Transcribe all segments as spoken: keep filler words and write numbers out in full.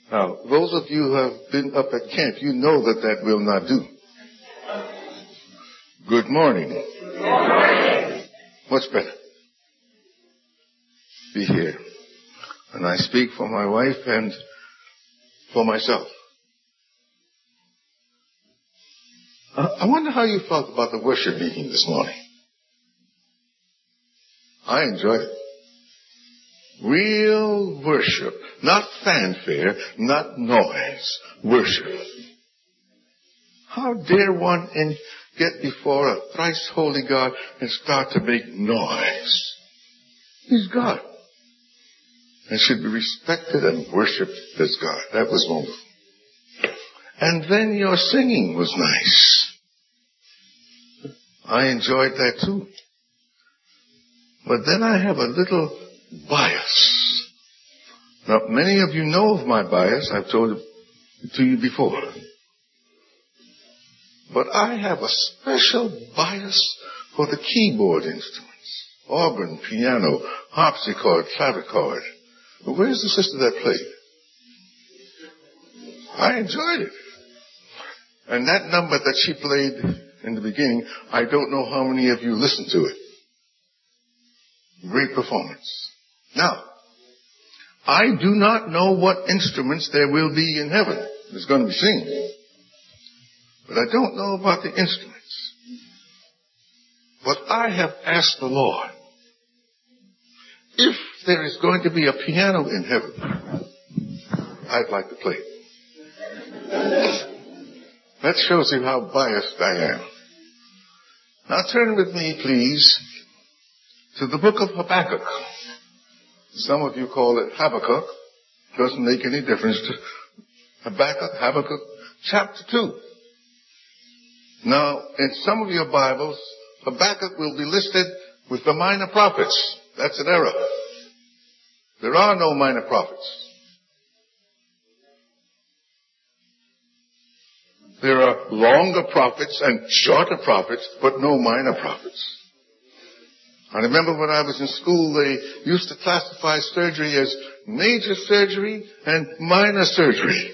Now, those of you who have been up at camp, you know that that will not do. Good morning. Good morning. Much better. Be here. And I speak for my wife and for myself. I wonder how you felt about the worship meeting this morning. I enjoyed it. Real worship. Not fanfare, not noise. Worship. How dare one in, get before a thrice holy God and start to make noise? He's God. And should be respected and worshipped as God. That was wonderful. And then your singing was nice. I enjoyed that too. But then I have a little bias. Now, many of you know of my bias. I've told it to you before. But I have a special bias for the keyboard instruments. Organ, piano, harpsichord, clavichord. Where's the sister that played? I enjoyed it. And that number that she played in the beginning, I don't know how many of you listened to it. Great performance. Now, I do not know what instruments there will be in heaven. There's going to be singing. But I don't know about the instruments. But I have asked the Lord, if there is going to be a piano in heaven, I'd like to play it. That shows you how biased I am. Now turn with me, please, to the book of Habakkuk. Some of you call it Habakkuk. Doesn't make any difference to Habakkuk, Habakkuk, chapter two. Now, in some of your Bibles, Habakkuk will be listed with the minor prophets. That's an error. There are no minor prophets. There are longer prophets and shorter prophets, but no minor prophets. I remember when I was in school, they used to classify surgery as major surgery and minor surgery.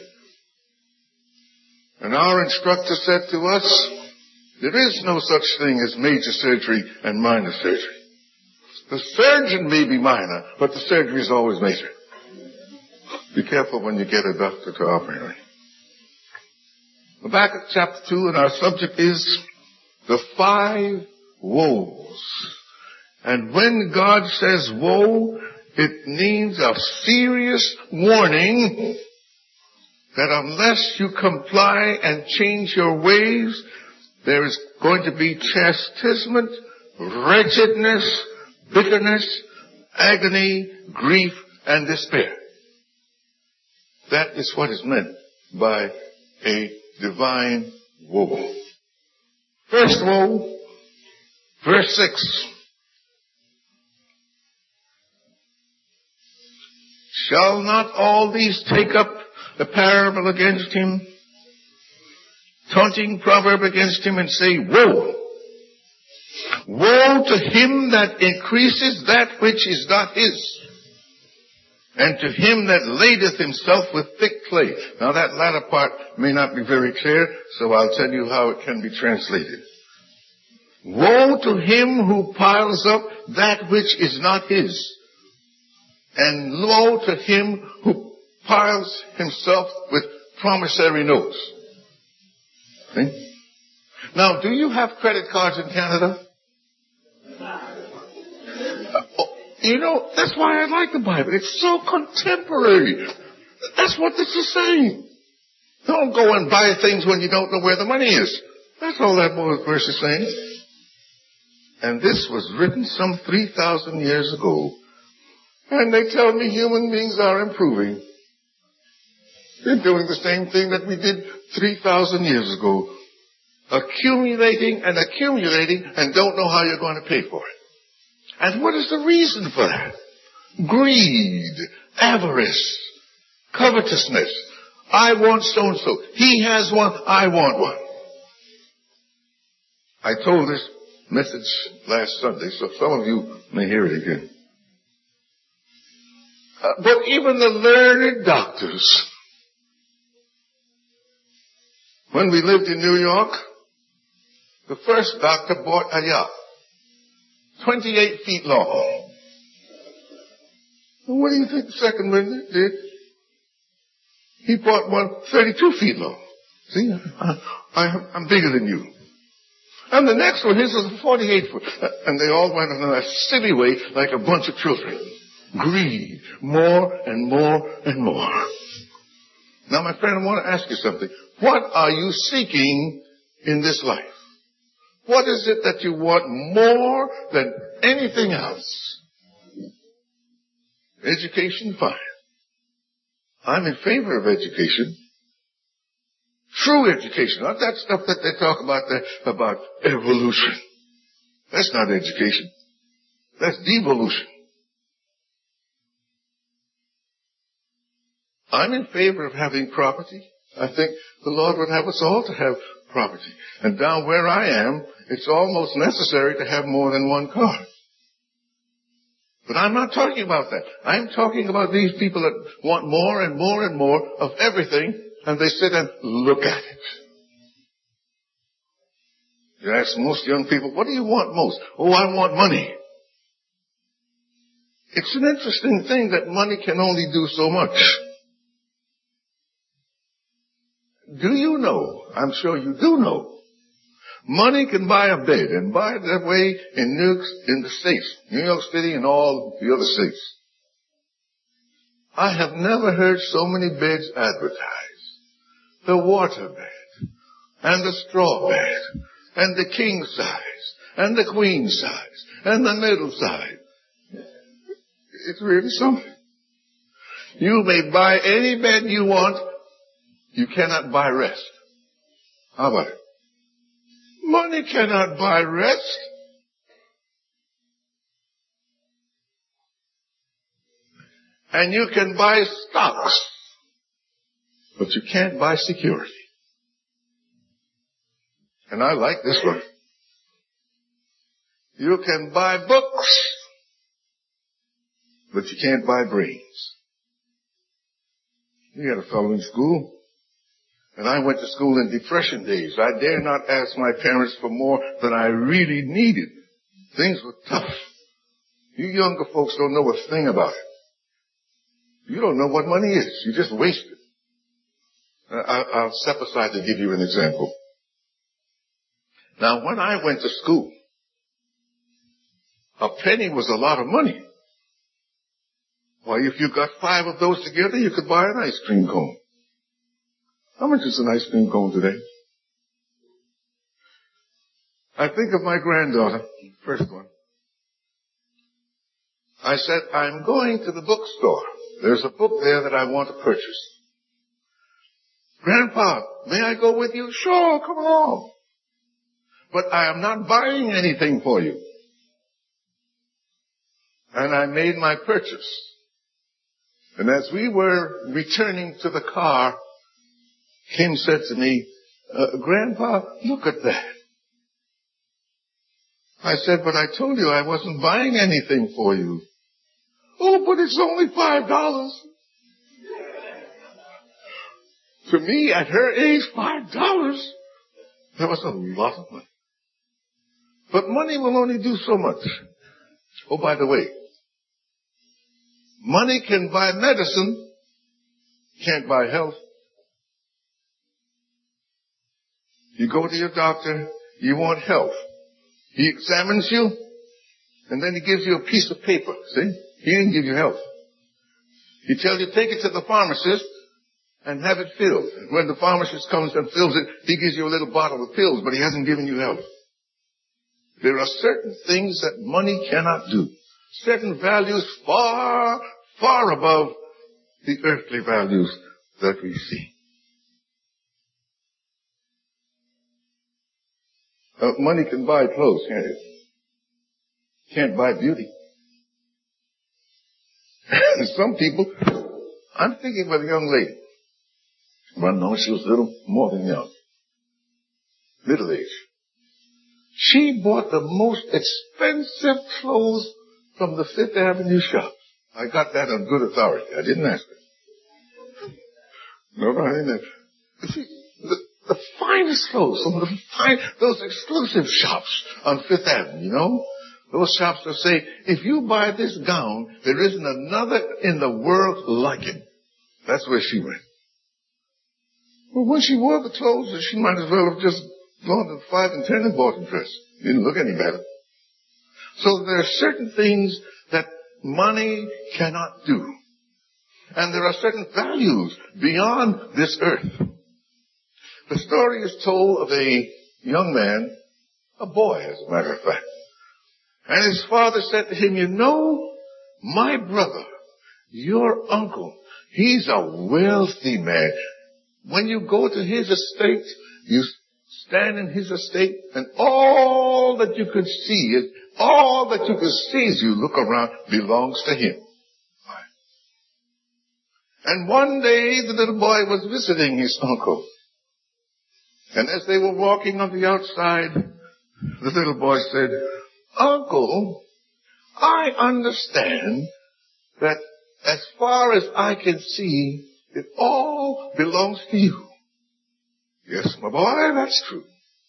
And our instructor said to us, there is no such thing as major surgery and minor surgery. The surgeon may be minor, but the surgery is always major. Be careful when you get a doctor to operate on you. Habakkuk chapter two, and our subject is the five woes. And when God says woe, it means a serious warning that unless you comply and change your ways, there is going to be chastisement, wretchedness, bitterness, agony, grief, and despair. That is what is meant by a divine woe. First woe, verse six. Shall not all these take up the parable against him, taunting proverb against him, and say, woe! Woe to him that increases that which is not his, and to him that ladeth himself with thick clay. Now that latter part may not be very clear, so I'll tell you how it can be translated. Woe to him who piles up that which is not his, and woe to him who piles himself with promissory notes. See? Now, do you have credit cards in Canada? Uh, oh, you know, that's why I like the Bible. It's so contemporary. That's what this is saying. Don't go and buy things when you don't know where the money is. That's all that verse is saying. And this was written some three thousand years ago. And they tell me human beings are improving. They're doing the same thing that we did three thousand years ago. Accumulating and accumulating and don't know how you're going to pay for it. And what is the reason for that? Greed, avarice, covetousness. I want so-and-so. He has one, I want one. I told this message last Sunday, so some of you may hear it again. Uh, but even the learned doctors When we lived in New York, the first doctor bought a yacht, twenty-eight feet long. And what do you think the second one did? He bought one thirty-two feet long. See, I, I, I'm bigger than you. And the next one, his is forty-eight foot. And they all went on a silly way like a bunch of children. Greed. More and more and more. Now, my friend, I want to ask you something. What are you seeking in this life? What is it that you want more than anything else? Education, fine. I'm in favor of education. True education, not that stuff that they talk about there, about evolution. That's not education. That's devolution. I'm in favor of having property. I think the Lord would have us all to have property. And down where I am, it's almost necessary to have more than one car. But I'm not talking about that. I'm talking about these people that want more and more and more of everything, and they sit and look at it. You ask most young people, what do you want most? Oh, I want money. It's an interesting thing that money can only do so much. Do you know, I'm sure you do know, money can buy a bed, and buy it that way in New York, in the States, New York City and all the other states. I have never heard so many beds advertised. The water bed, and the straw bed, and the king size, and the queen size, and the middle size. It's really something. You may buy any bed you want. You cannot buy rest. How about it? Money cannot buy rest. And you can buy stocks, but you can't buy security. And I like this one. You can buy books, but you can't buy brains. You had a fellow in school, and I went to school in Depression days. I dare not ask my parents for more than I really needed. Things were tough. You younger folks don't know a thing about it. You don't know what money is. You just waste it. I, I'll step aside to give you an example. Now, when I went to school, a penny was a lot of money. Why, if you got five of those together, you could buy an ice cream cone. How much is an ice cream cone today? I think of my granddaughter, first one. I said, I'm going to the bookstore. There's a book there that I want to purchase. Grandpa, may I go with you? Sure, come along. But I am not buying anything for you. And I made my purchase. And as we were returning to the car, Kim said to me, uh, Grandpa, look at that. I said, but I told you I wasn't buying anything for you. Oh, but it's only five dollars. To me, at her age, five dollars, that was a lot of money. But money will only do so much. Oh, by the way, money can buy medicine, can't buy health. You go to your doctor, you want health. He examines you, and then he gives you a piece of paper, see? He didn't give you health. He tells you, take it to the pharmacist and have it filled. And when the pharmacist comes and fills it, he gives you a little bottle of pills, but he hasn't given you health. There are certain things that money cannot do. Certain values far, far above the earthly values that we see. Uh, money can buy clothes, can't it? Can't buy beauty. Some people, I'm thinking of a young lady. Well, no, she was a little more than young. Middle age. She bought the most expensive clothes from the Fifth Avenue shop. I got that on good authority. I didn't ask her. No, I didn't ask her. See, the, the finest clothes, some of the fine, those exclusive shops on Fifth Avenue, you know? Those shops that say, if you buy this gown, there isn't another in the world like it. That's where she went. Well, when she wore the clothes, she might as well have just gone to five and ten and bought a dress. Didn't look any better. So there are certain things that money cannot do. And there are certain values beyond this earth. The story is told of a young man, a boy as a matter of fact. And his father said to him, you know, my brother, your uncle, he's a wealthy man. When you go to his estate, you stand in his estate, and all that you could see, is, all that you could see as you look around belongs to him. And one day the little boy was visiting his uncle. And as they were walking on the outside, the little boy said, Uncle, I understand that as far as I can see, it all belongs to you. Yes, my boy, that's true.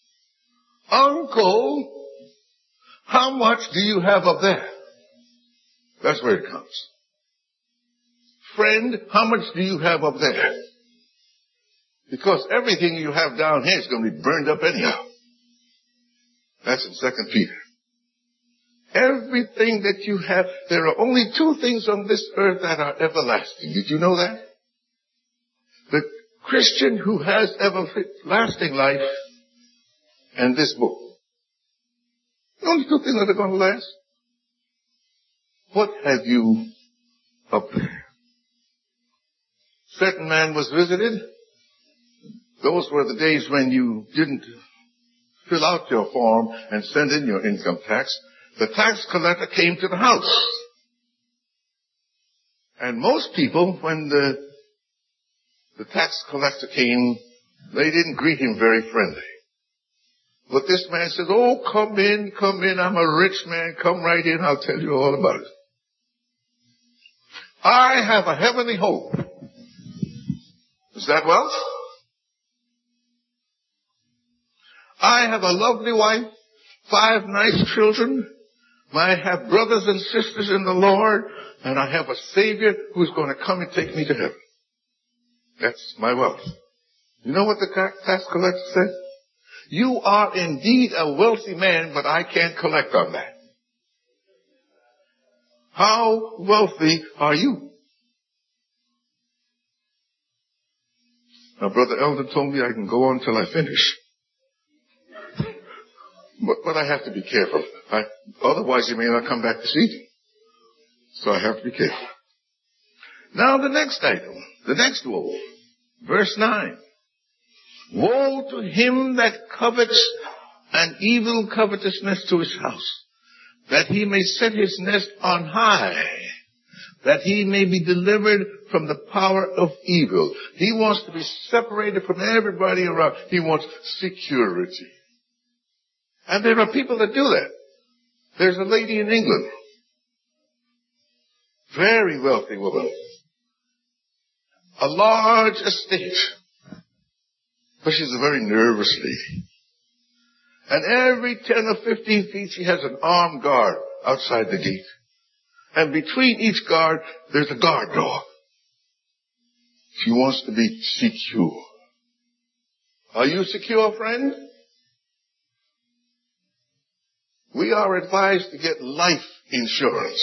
Uncle, how much do you have up there? That's where it comes. Friend, how much do you have up there? Because everything you have down here is going to be burned up anyhow. That's in Second Peter. Everything that you have, there are only two things on this earth that are everlasting. Did you know that? The Christian who has everlasting life and this book. The only two things that are going to last. What have you up there? Certain man was visited. Those were the days when you didn't fill out your form and send in your income tax. The tax collector came to the house. And most people, when the, the tax collector came, they didn't greet him very friendly. But this man said, oh, come in, come in. I'm a rich man. Come right in. I'll tell you all about it. I have a heavenly hope. Is that wealth? I have a lovely wife, five nice children. I have brothers and sisters in the Lord, and I have a Savior who's going to come and take me to heaven. That's my wealth. You know what the tax collector said? You are indeed a wealthy man, but I can't collect on that. How wealthy are you? Now, Brother Eldon told me I can go on till I finish. But, but I have to be careful. I, otherwise, you may not come back this evening. So I have to be careful. Now, the next item, the next woe, verse nine. Woe to him that covets an evil covetousness to his house, that he may set his nest on high, that he may be delivered from the power of evil. He wants to be separated from everybody around. He wants security. And there are people that do that. There's a lady in England, very wealthy woman, a large estate, but she's a very nervous lady. And every ten or fifteen feet she has an armed guard outside the gate. And between each guard, there's a guard dog. She wants to be secure. Are you secure, friend? We are advised to get life insurance.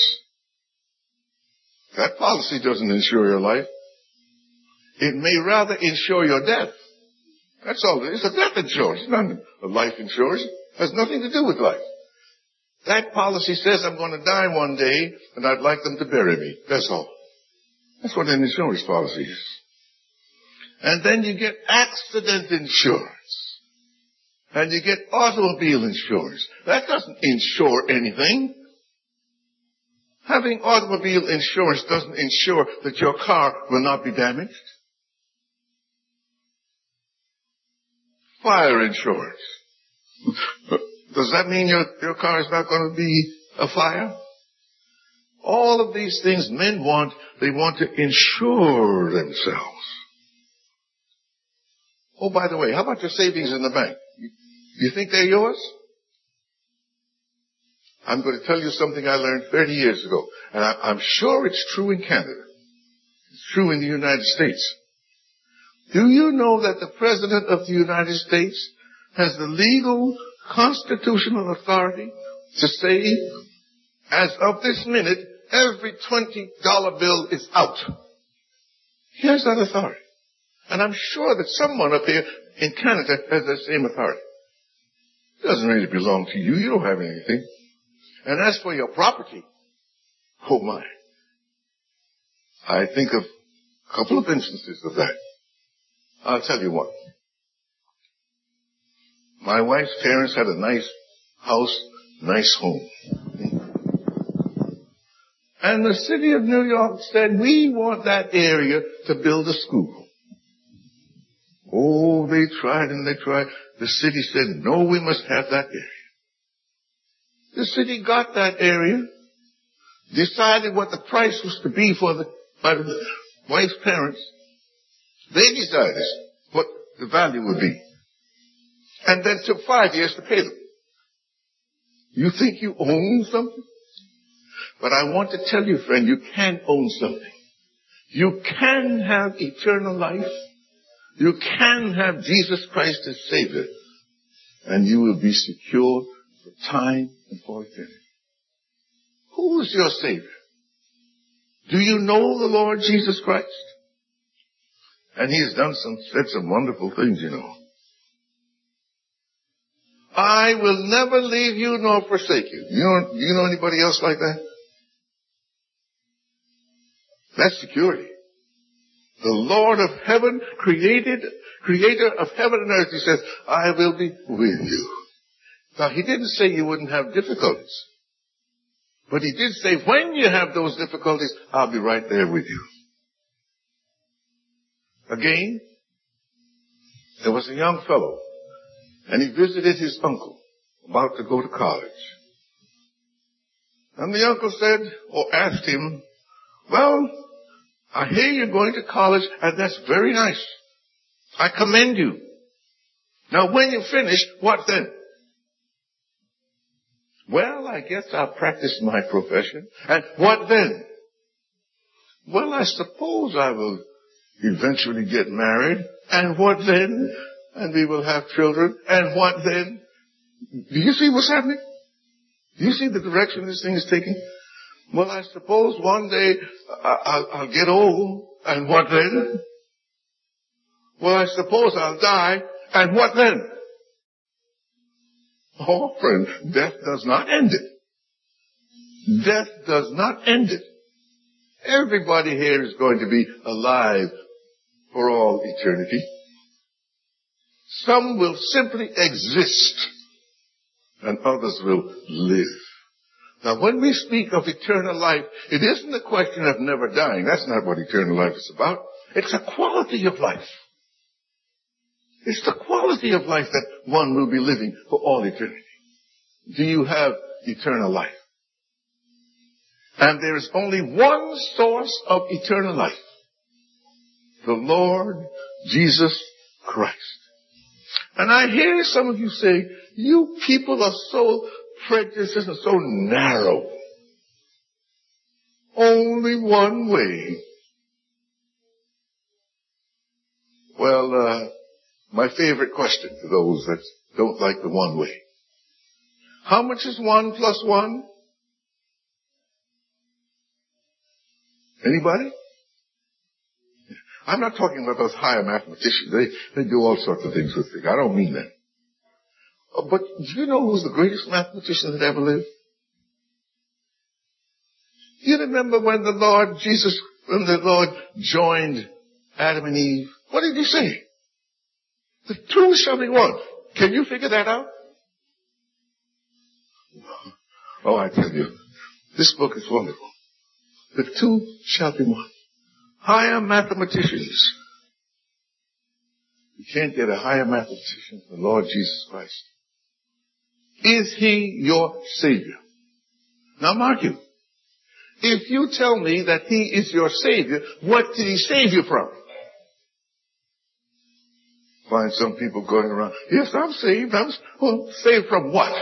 That policy doesn't insure your life. It may rather insure your death. That's all it is. It's a death insurance. It's not a life insurance. It has nothing to do with life. That policy says I'm going to die one day and I'd like them to bury me. That's all. That's what an insurance policy is. And then you get accident insurance. And you get automobile insurance. That doesn't insure anything. Having automobile insurance doesn't ensure that your car will not be damaged. Fire insurance. Does that mean your, your car is not going to be a fire? All of these things men want, they want to insure themselves. Oh, by the way, how about your savings in the bank? You, you think they're yours? I'm going to tell you something I learned thirty years ago, and I, I'm sure it's true in Canada. It's true in the United States. Do you know that the President of the United States has the legal, constitutional authority to say, as of this minute, every twenty dollar bill is out? He has that authority. And I'm sure that someone up here in Canada has that same authority. It doesn't really belong to you. You don't have anything. And as for your property, oh my. I think of a couple of instances of that. I'll tell you what. My wife's parents had a nice house, nice home. And the city of New York said, we want that area to build a school. Oh, they tried and they tried. The city said, no, we must have that area. The city got that area, decided what the price was to be for the, by the wife's parents. They decided what the value would be. And then took five years to pay them. You think you own something? But I want to tell you, friend, you can own something. You can have eternal life. You can have Jesus Christ as Savior. And you will be secure for time and for eternity. Who is your Savior? Do you know the Lord Jesus Christ? And He has done some, said some wonderful things, you know. I will never leave you nor forsake you. You know, do you know anybody else like that? That's security. The Lord of heaven, created, creator of heaven and earth, He says, I will be with you. Now, He didn't say you wouldn't have difficulties. But He did say, when you have those difficulties, I'll be right there with you. Again, there was a young fellow, and he visited his uncle, about to go to college. And the uncle said, or asked him, well, I hear you're going to college, and that's very nice. I commend you. Now, when you finish, what then? Well, I guess I'll practice my profession. And what then? Well, I suppose I will eventually get married. And what then? And we will have children. And what then? Do you see what's happening? Do you see the direction this thing is taking? Well, I suppose one day I'll, I'll get old. And what then? Well, I suppose I'll die. And what then? Oh, friend, death does not end it. Death does not end it. Everybody here is going to be alive for all eternity. Some will simply exist, and others will live. Now, when we speak of eternal life, it isn't a question of never dying. That's not what eternal life is about. It's a quality of life. It's the quality of life that one will be living for all eternity. Do you have eternal life? And there is only one source of eternal life. The Lord Jesus Christ. And I hear some of you say, you people are so prejudiced and so narrow. Only one way. Well, uh, my favorite question to those that don't like the one way. How much is one plus one? Anybody? I'm not talking about those higher mathematicians. They, they do all sorts of things with things. I don't mean that. Uh, but do you know who's the greatest mathematician that ever lived? You remember when the Lord Jesus, when the Lord joined Adam and Eve? What did He say? The two shall be one. Can you figure that out? Oh, I tell you, this book is wonderful. The two shall be one. Higher mathematicians. You can't get a higher mathematician than the Lord Jesus Christ. Is He your Savior? Now mark you. If you tell me that He is your Savior, what did He save you from? find some people going around, yes, I'm saved. I'm well, saved from what?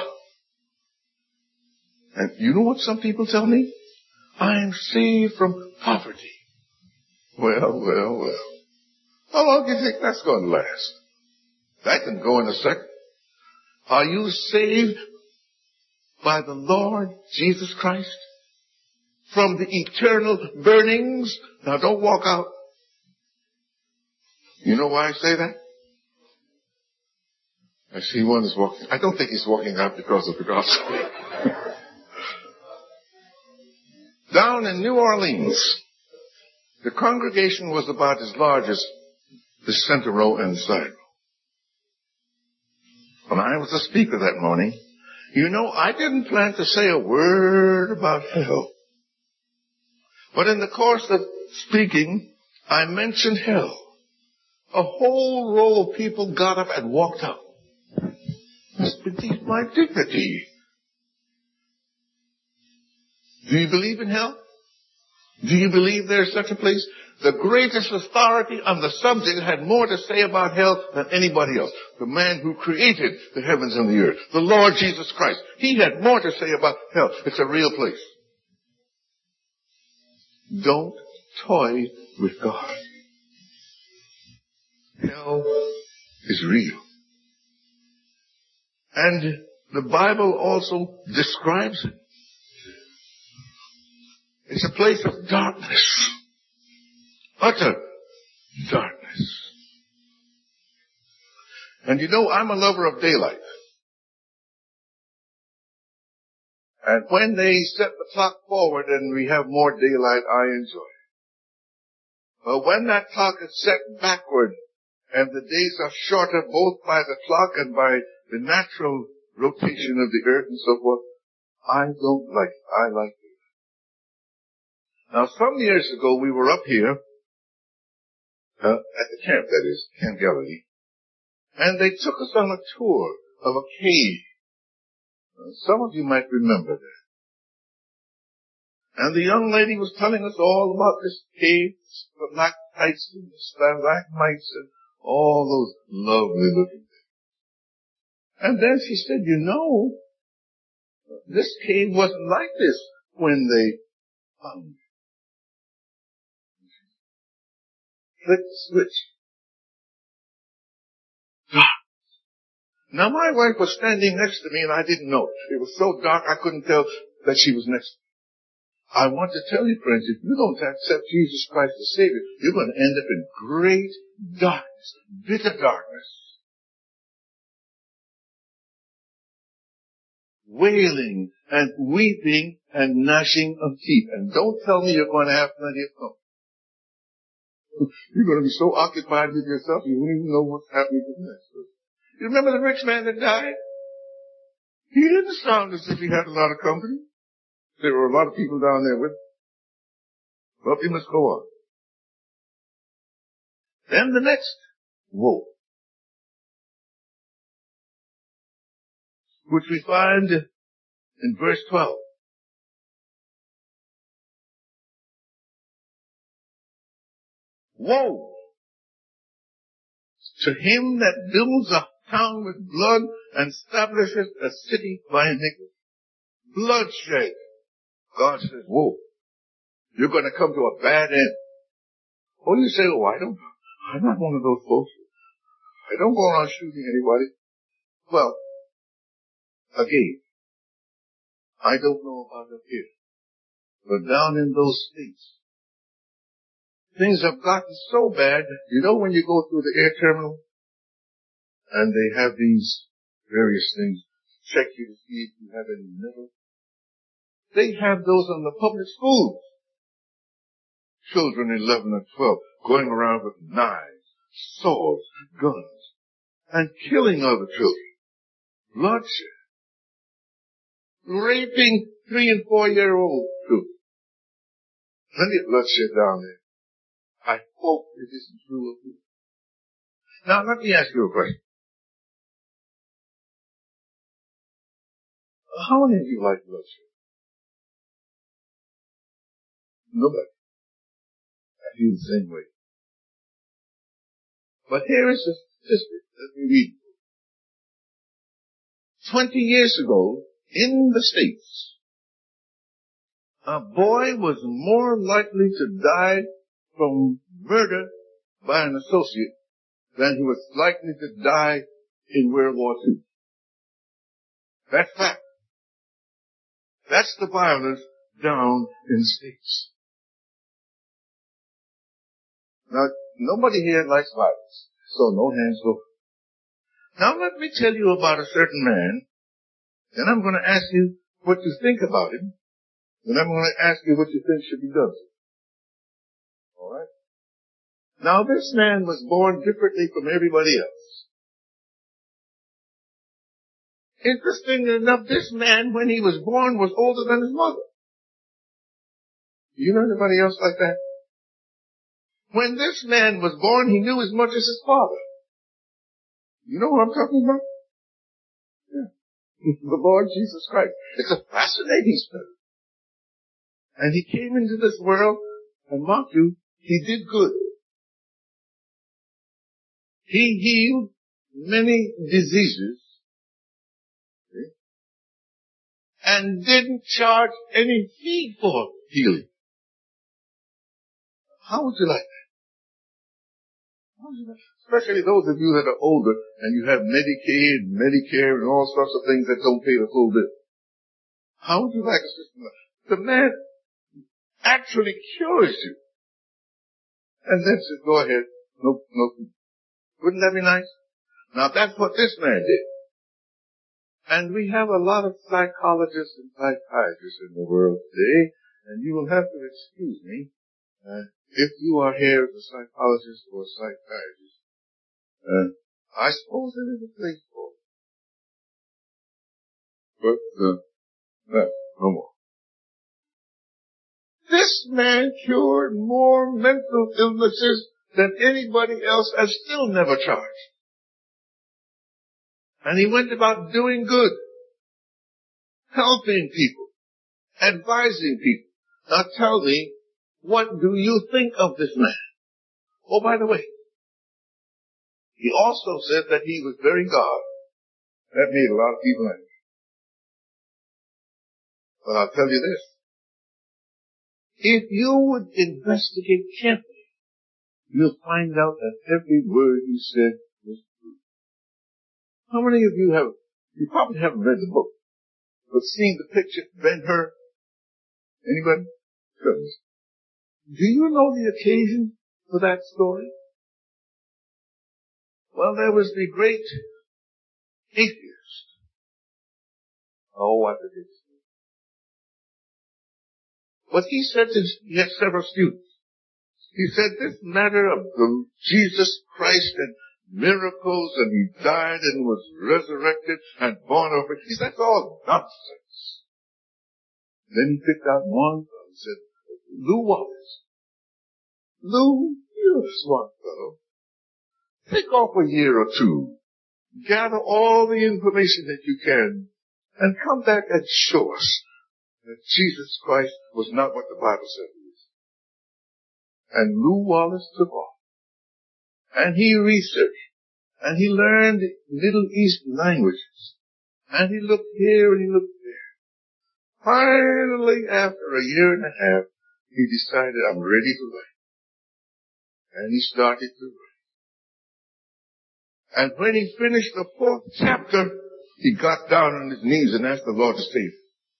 And you know what some people tell me? I'm saved from poverty. Well, well, well. How long do you think that's going to last? That can go in a second. Are you saved by the Lord Jesus Christ from the eternal burnings? Now don't walk out. You know why I say that? I see one is walking. I don't think he's walking out because of the gospel. Down in New Orleans, the congregation was about as large as the center row and the side row. When I was a speaker that morning, you know, I didn't plan to say a word about hell. But in the course of speaking, I mentioned hell. A whole row of people got up and walked out. It's beneath my dignity. Do you believe in hell? Do you believe there's such a place? The greatest authority on the subject had more to say about hell than anybody else. The man who created the heavens and the earth, the Lord Jesus Christ. He had more to say about hell. It's a real place. Don't toy with God. Hell is real. And the Bible also describes it. It's a place of darkness. Utter darkness. And you know, I'm a lover of daylight. And when they set the clock forward and we have more daylight, I enjoy it. But when that clock is set backward and the days are shorter both by the clock and by the natural rotation of the earth and so forth, I don't like it. I like it. Now, some years ago, we were up here, uh, at the camp, that is, Camp Galilee, and they took us on a tour of a cave. Uh, some of you might remember that. And the young lady was telling us all about this cave, the stalactites and the stalagmites and all those lovely looking things. And then she said, you know, this cave wasn't like this when they found it. Flick the switch. Dark. Now my wife was standing next to me and I didn't know. It was so dark I couldn't tell that she was next to me. I want to tell you, friends, if you don't accept Jesus Christ as Savior, you're going to end up in great darkness, bitter darkness. Wailing and weeping and gnashing of teeth. And don't tell me you're going to have plenty of fun. You're going to be so occupied with yourself, you won't even know what's happening to the next person. You remember the rich man that died? He didn't sound as if he had a lot of company. There were a lot of people down there with him. But he must go on. Then the next woe, which we find in verse twelve. Woe to him that builds a town with blood and establishes a city by iniquity. Bloodshed. God says, woe. You're going to come to a bad end. Oh, you say, oh, I don't, I'm not one of those folks. I don't go around shooting anybody. Well, again, I don't know about up here, but down in those states, things have gotten so bad. You know when you go through the air terminal and they have these various things, check you to see if you have any metal. They have those on the public schools. Children eleven and twelve going around with knives, swords, guns, and killing other children. Bloodshed. Raping three and four year old children. Plenty of bloodshed down there. I hope it isn't true of you. Now let me ask you a question. How many of you like bloodshed? Nobody. I feel the same way. But here is a statistic. Let me read. Twenty years ago, in the States, a boy was more likely to die from murder by an associate than he was likely to die in World War Two. That's fact. That's the violence down in the States. Now, nobody here likes violence, so no hands go. Now let me tell you about a certain man, and I'm going to ask you what you think about him, and I'm going to ask you what you think should be done. All right? Now this man was born differently from everybody else. Interestingly enough, this man, when he was born, was older than his mother. You know anybody else like that? When this man was born, he knew as much as his father. You know what I'm talking about? Yeah. The Lord Jesus Christ. It's a fascinating story. And he came into this world, and mark you, he did good. He healed many diseases, okay, and didn't charge any fee for healing. How would you like that? How would you like that? Especially those of you that are older and you have Medicaid and Medicare and all sorts of things that don't pay the full bill. How would you like a system like that? The man actually cures you. And then says, go ahead. No, no. Wouldn't that be nice? Now that's what this man did. And we have a lot of psychologists and psychiatrists in the world today, and you will have to excuse me, uh, if you are here as a psychologist or a psychiatrist. Uh, I suppose there is a place for it. But, uh, no, no more. This man cured more mental illnesses than anybody else and still never charged. And he went about doing good, helping people, advising people. Now tell me, what do you think of this man? Oh, by the way, he also said that he was very God. That made a lot of people angry. But I'll tell you this. If you would investigate carefully, you'll find out that every word he said was true. How many of you have, you probably haven't read the book, but seen the picture, Ben-Hur? Anybody? Good. Do you know the occasion for that story? Well, there was the great atheist. Oh, what did he say? But he said to, he had several students. He said this matter of the Jesus Christ and miracles and he died and was resurrected and born over, he said that's all nonsense. Then he picked out one and said, Lew Wallace. Lew, you're a smart fellow. Take off a year or two. Gather all the information that you can and come back and show us that Jesus Christ was not what the Bible said he is. And Lew Wallace took off. And he researched. And he learned Middle East languages. And he looked here and he looked there. Finally, after a year and a half, he decided, I'm ready to write. And he started to write. And when he finished the fourth chapter, he got down on his knees and asked the Lord to save him.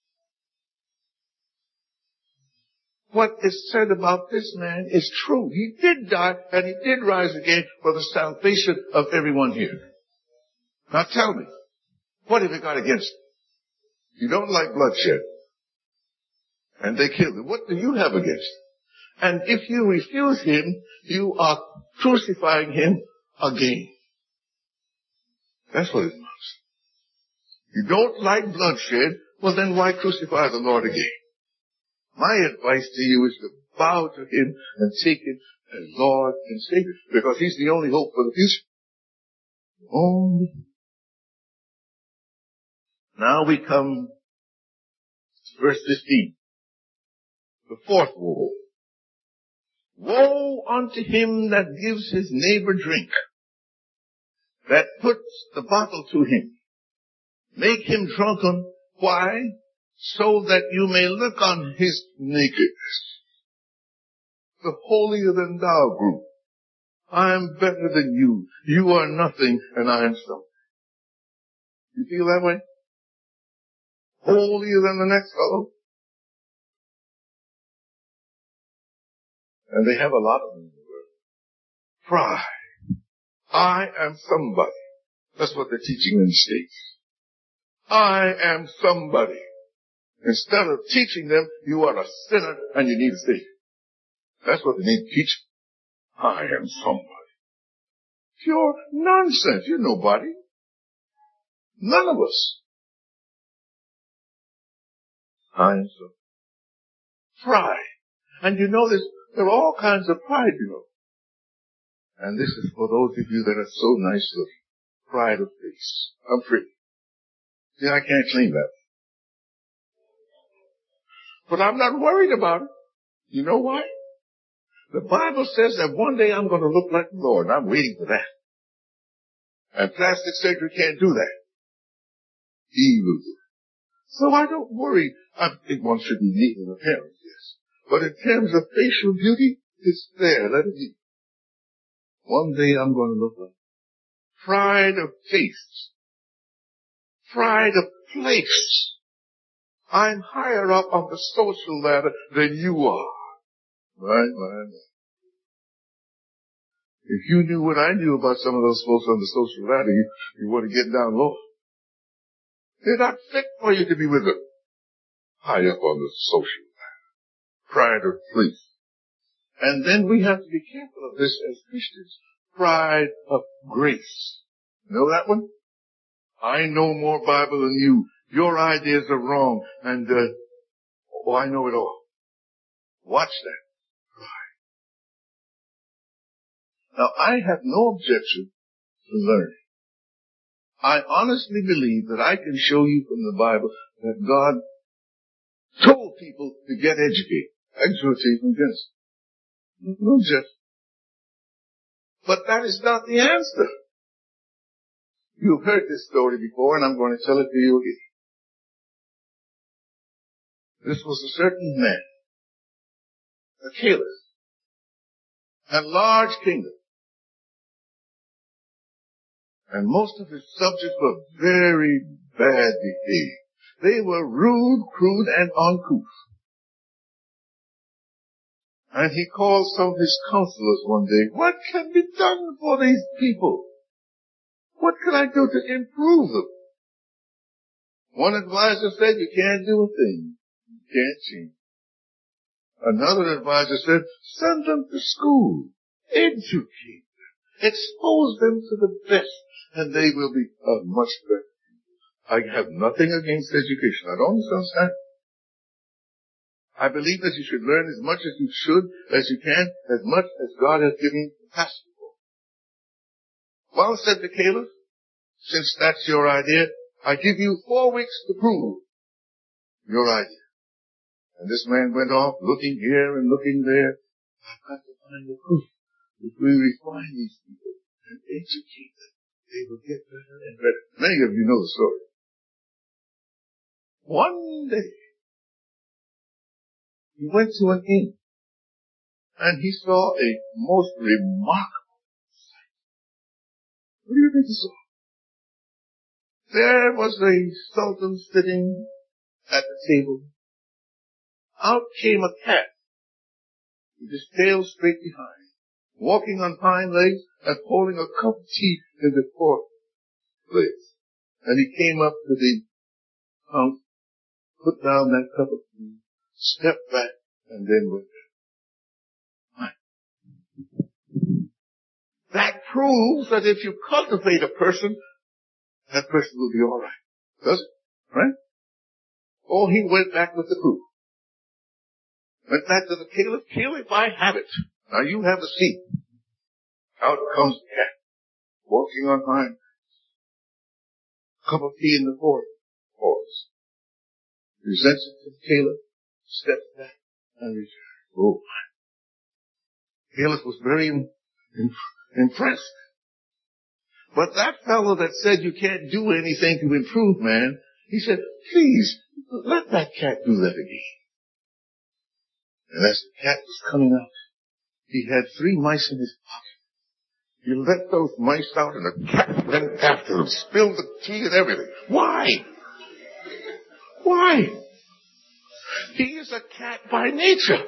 What is said about this man is true. He did die and he did rise again for the salvation of everyone here. Now tell me, what have you got against him? You don't like bloodshed. And they killed him. What do you have against him? And if you refuse him, you are crucifying him again. That's what it means. You don't like bloodshed, well then why crucify the Lord again? My advice to you is to bow to him and take him as Lord and Savior, because he's the only hope for the future. Only. Now we come to verse fifteen. The fourth woe. Woe unto him that gives his neighbor drink that puts the bottle to him. Make him drunken. Why? So that you may look on his nakedness. The holier than thou group. I am better than you. You are nothing and I am something. You feel that way? Holier than the next fellow? And they have a lot of them in the world. Pride. I am somebody. That's what they're teaching in the States. I am somebody. Instead of teaching them, you are a sinner and you need a Savior. That's what they need to teach. I am somebody. Pure nonsense. You're nobody. None of us. I am somebody. Pride. And you know this, there are all kinds of pride, you know. And this is for those of you that are so nice looking. Pride of face. I'm pretty. See, I can't claim that. But I'm not worried about it. You know why? The Bible says that one day I'm going to look like the Lord, and I'm waiting for that. And plastic surgery can't do that. He will do it. So I don't worry. I think one should be neat in appearance, yes. But in terms of facial beauty, it's there. Let it be. One day I'm going to look like pride of taste. Pride of place. I'm higher up on the social ladder than you are. Right, right, right. If you knew what I knew about some of those folks on the social ladder, you, you want to get down low. They're not fit for you to be with them. High up on the social ladder. Pride of place. And then we have to be careful of this as Christians. Pride of grace. Know that one? I know more Bible than you. Your ideas are wrong. And, uh, oh, I know it all. Watch that. Pride. Now, I have no objection to learning. I honestly believe that I can show you from the Bible that God told people to get educated. I can show it to you from Genesis. No objection. But that is not the answer. You've heard this story before, and I'm going to tell it to you again. This was a certain man, a caliph, had a large kingdom. And most of his subjects were very bad behaved. They were rude, crude, and uncouth. And he called some of his counselors one day. What can be done for these people? What can I do to improve them? One advisor said, you can't do a thing. You can't change. Another advisor said, send them to school. Educate them. Expose them to the best. And they will be uh, much better. I have nothing against education. I don't understand. I believe that you should learn as much as you should, as you can, as much as God has given you capacity for. Well, said the caliph, since that's your idea, I give you four weeks to prove your idea. And this man went off looking here and looking there. I've got to find the proof. If we refine these people and educate them, they will get better and better. Many of you know the story. One day, he went to an inn, and he saw a most remarkable sight. What do you think he saw? There was a sultan sitting at the table. Out came a cat, with his tail straight behind, walking on hind legs and holding a cup of tea in the fourth place. And he came up to the house, put down that cup of tea, stepped back, and then went back. That proves that if you cultivate a person, that person will be all right. Does it? Right? Oh, he went back with the proof. Went back to the caliph. Caliph, I have it. Now you have a seat. Out comes the cat, walking on hind legs. Cup of tea in the fourth. Pause. Presents it to the caliph. Steps back and returns. Oh, my. Caliph was very in, in, impressed. But that fellow that said you can't do anything to improve man, he said, please, let that cat do that again. And as the cat was coming out, he had three mice in his pocket. He let those mice out and the cat went after them, spilled the tea and everything. Why? Why? He is a cat by nature.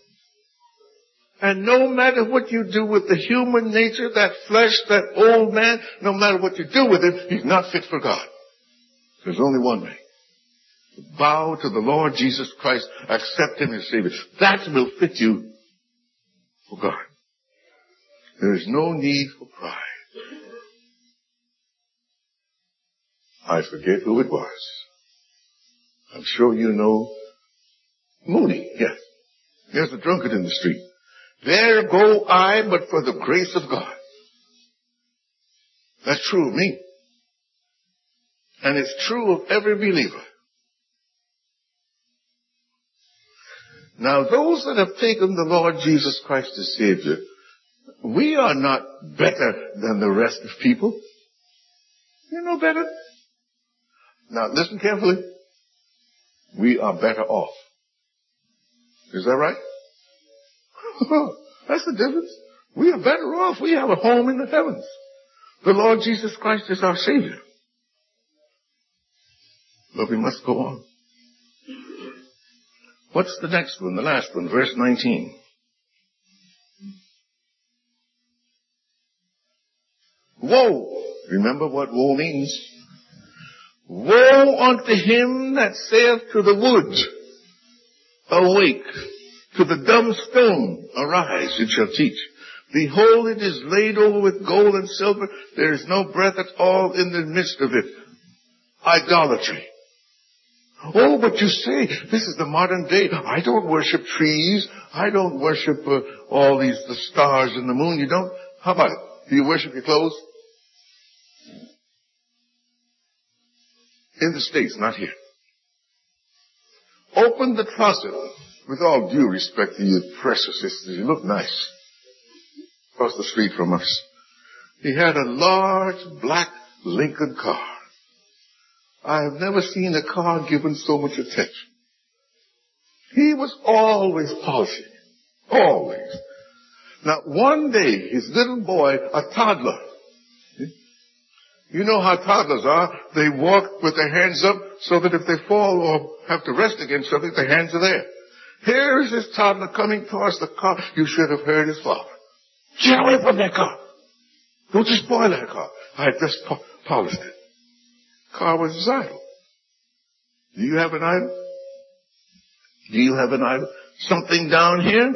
And no matter what you do with the human nature, that flesh, that old man, no matter what you do with him, he's not fit for God. There's only one way. Bow to the Lord Jesus Christ, accept him as Savior. That will fit you for God. There is no need for pride. I forget who it was. I'm sure you know Moody, yes. There's a drunkard in the street. There go I, but for the grace of God. That's true of me. And it's true of every believer. Now, those that have taken the Lord Jesus Christ as Savior, we are not better than the rest of people. You're no better. Now, listen carefully. We are better off. Is that right? That's the difference. We are better off. We have a home in the heavens. The Lord Jesus Christ is our Savior. But we must go on. What's the next one? The last one, verse nineteen. Woe! Remember what woe means? Woe unto him that saith to the wood, awake, to the dumb stone, arise, it shall teach. Behold, it is laid over with gold and silver. There is no breath at all in the midst of it. Idolatry. Oh, but you say, this is the modern day. I don't worship trees. I don't worship uh, all these, the stars and the moon. You don't? How about it? Do you worship your clothes? In the States, not here. Open the closet. With all due respect to you precious sisters, you look nice. Across the street from us. He had a large black Lincoln car. I have never seen a car given so much attention. He was always polishing. Always. Now, one day, his little boy, a toddler, you know how toddlers are. They walk with their hands up so that if they fall or have to rest against something, their hands are there. Here is this toddler coming towards the car. You should have heard his father. Get away from that car. Don't you spoil that car. I had just po- polished it. Car was his idol. Do you have an idol? Do you have an idol? Something down here?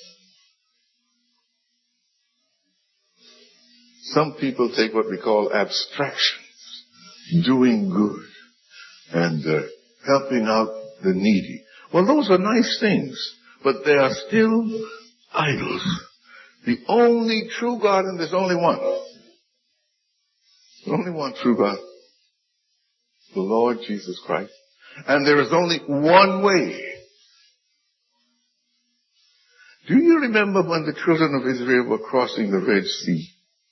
Some people take what we call abstractions, doing good, and uh, helping out the needy. Well, those are nice things, but they are still idols. The only true God, and there's only one. There's only one true God. The Lord Jesus Christ. And there is only one way. Do you remember when the children of Israel were crossing the Red Sea?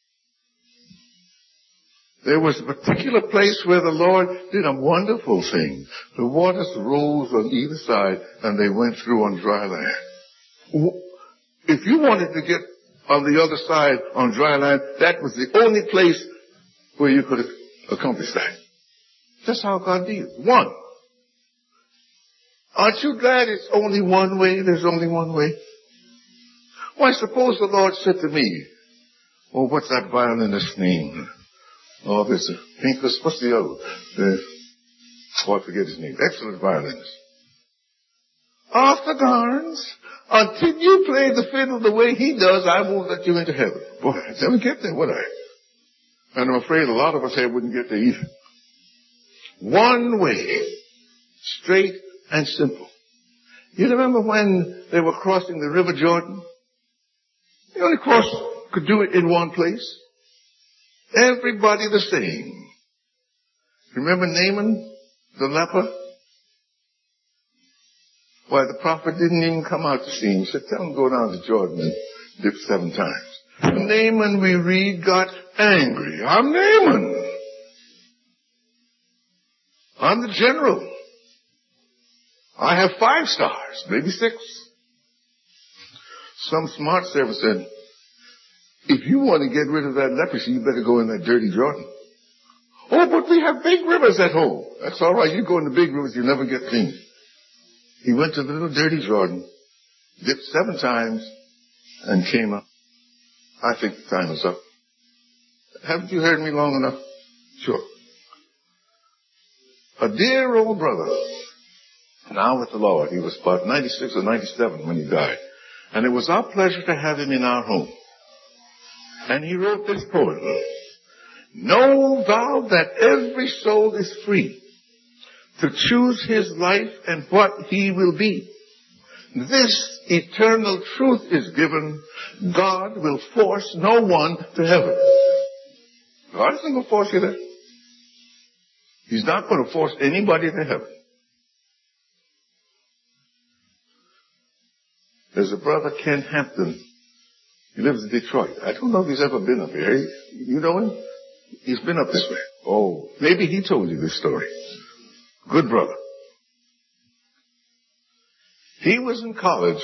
There was a particular place where the Lord did a wonderful thing. The waters rose on either side and they went through on dry land. If you wanted to get on the other side on dry land, that was the only place where you could accomplish that. That's how God deals. One. Aren't you glad it's only one way? There's only one way. Why, suppose the Lord said to me, oh, what's that violinist's name? Oh, there's a Pinkus, what's the other? The, oh, I forget his name. Excellent violinist. Arthur Garnes, until you play the fiddle the way he does, I won't let you into heaven. Boy, I'd never get there, would I? And I'm afraid a lot of us here wouldn't get there either. One way, straight and simple. You remember when they were crossing the River Jordan? The only cross could do it in one place. Everybody the same. Remember Naaman, the leper? Why, the prophet didn't even come out to see him. He said, tell him to go down to Jordan and dip seven times. Naaman, we read, got angry. I'm Naaman. I'm the general. I have five stars, maybe six. Some smart servant said, if you want to get rid of that leprosy, you better go in that dirty Jordan. Oh, but we have big rivers at home. That's all right. You go in the big rivers, you'll never get clean. He went to the little dirty Jordan, dipped seven times, and came up. I think the time is up. Haven't you heard me long enough? Sure. A dear old brother, now with the Lord. He was about ninety-six or ninety-seven when he died. And it was our pleasure to have him in our home. And he wrote this poem. Know thou that every soul is free to choose his life and what he will be. This eternal truth is given. God will force no one to heaven. God isn't going to force you there. He's not going to force anybody to heaven. There's a brother, Ken Hampton. He lives in Detroit. I don't know if he's ever been up here. You know him? He's been up this way. Oh, maybe he told you this story. Good brother. He was in college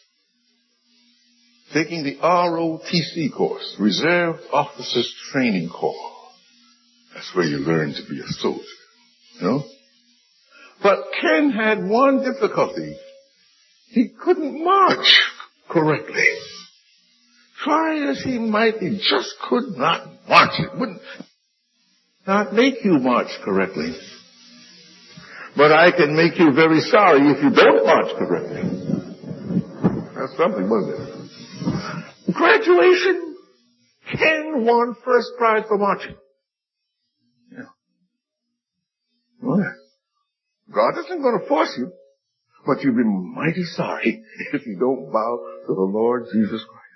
taking the R O T C course, Reserve Officers Training Corps. That's where you learn to be a soldier, you know? But Ken had one difficulty. He couldn't march correctly. Try as he might, he just could not march. It wouldn't not make you march correctly. But I can make you very sorry if you don't march correctly. That's something, wasn't it? Graduation, Ken won first prize for marching. Yeah. Well, God isn't going to force you, but you'll be mighty sorry if you don't bow to the Lord Jesus Christ.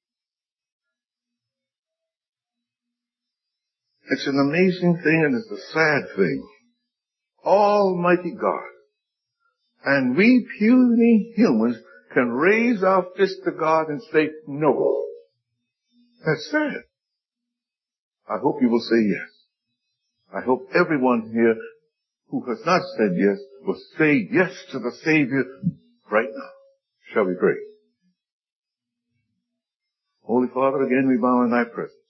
It's an amazing thing and it's a sad thing. Almighty God. And we puny humans can raise our fist to God and say no. That's sad. I hope you will say yes. I hope everyone here who has not said yes will say yes to the Savior right now. Shall we pray? Holy Father, again we bow in thy presence.